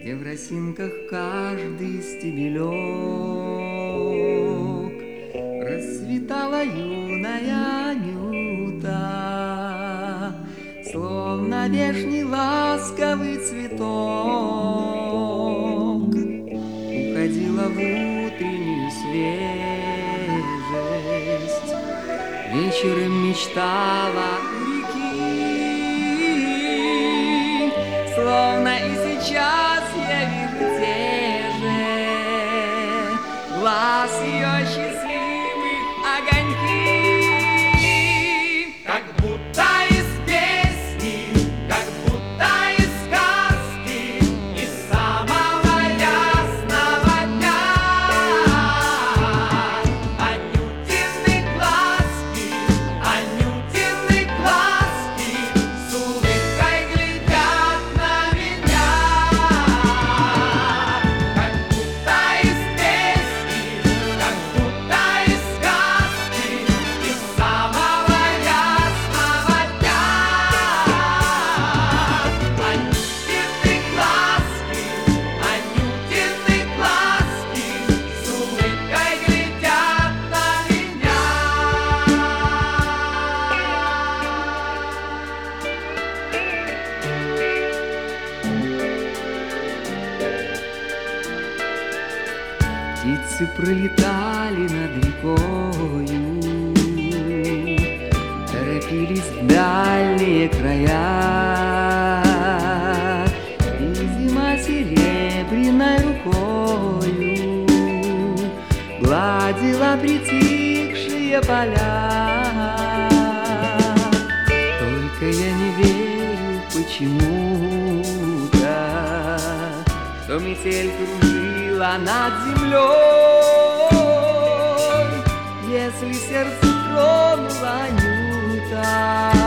где в росинках каждый стебелек расцветала юная Анюта, словно вешний ласковый цветок, уходила в утреннюю свежесть, вечером мечтала у реки, словно и сейчас я вижу те же глаз ее счастливых огоньки, как будто из песни, как будто из сказки, из самого ясного дня. Анютины глазки, с улыбкой глядят на меня, как будто из песни, как будто из сказки, из самого ясного дня. Анютины глазки, с улыбкой глядят на меня. Птицы пролетали над рекою, торопились в дальние края, и зима серебряной рукою гладила притихшие поля. Только я не верю почему-то, что метель кружила над землей, если сердце тронула Анюта.